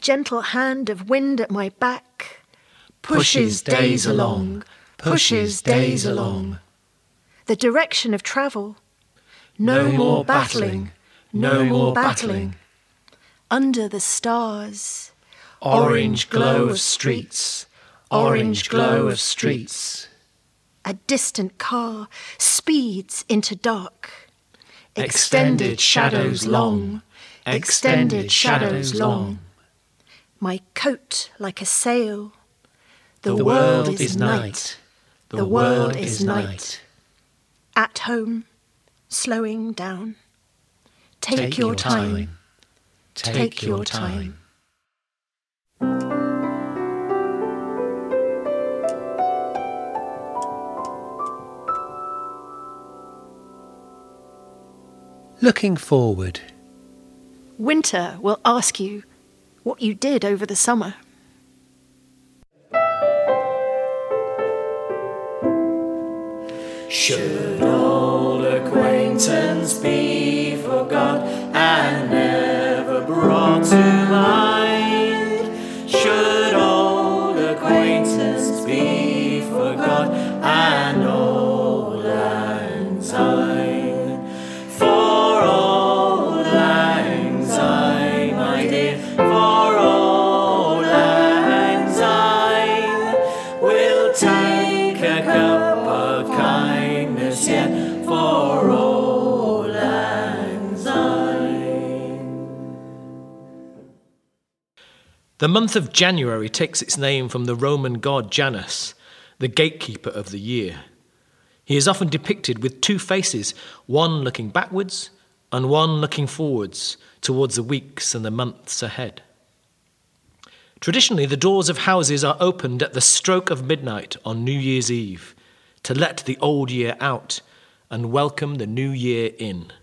gentle hand of wind at my back pushes days along, pushes days along. The direction of travel. No more battling, no more battling. Under the stars. Orange glow of streets, orange glow of streets. A distant car speeds into dark. Extended shadows long, extended shadows long. My coat like a sail. The world is night, the world is night. At home, slowing down. Take your time, take your time. Looking forward. Winter will ask you what you did over the summer. Should old acquaintance be forgot and never brought to mind? Should old acquaintance be forgot and old lang syne? For old lang syne, my dear, for old lang syne, we'll take a cup of kindness yet for old lang syne. The month of January takes its name from the Roman god Janus, the gatekeeper of the year. He is often depicted with two faces, one looking backwards and one looking forwards towards the weeks and the months ahead. Traditionally, the doors of houses are opened at the stroke of midnight on New Year's Eve to let the old year out and welcome the new year in.